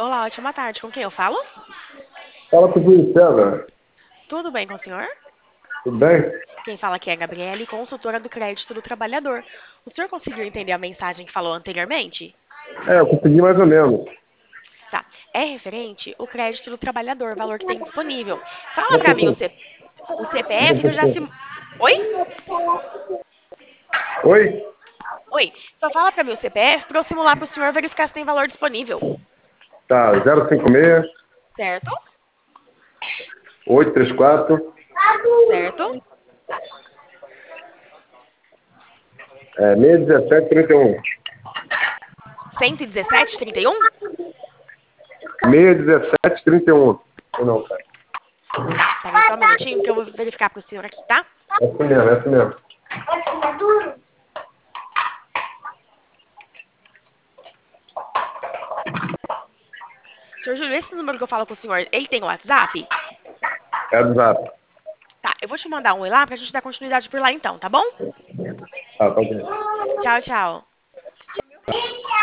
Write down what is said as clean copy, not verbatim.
Olá, ótima tarde. Com quem eu falo? Fala comigo, César. Tudo bem com o senhor? Tudo bem? Quem fala aqui é a Gabriele, consultora do crédito do trabalhador. O senhor conseguiu entender a mensagem que falou anteriormente? Eu consegui mais ou menos. Tá. É referente o crédito do trabalhador, valor que tem disponível. Fala Não pra mim consegui. o Não CPF que eu já consegui. se. Oi? Oi? Oi. Só fala pra mim o CPF pra eu simular pro senhor verificar se tem valor disponível. Tá, 056 Certo? 834 Certo? 61731. 117,31? 61731. Não, cara. Tá. Pera aí só um minutinho que eu vou verificar pro senhor aqui, tá? É isso mesmo, é isso mesmo. Senhor Júlio, esse número que eu falo com o senhor, ele tem WhatsApp? É do Zap. Tá, eu vou te mandar um oi lá pra gente dar continuidade por lá então, tá bom? Tá bom. Tchau, tchau.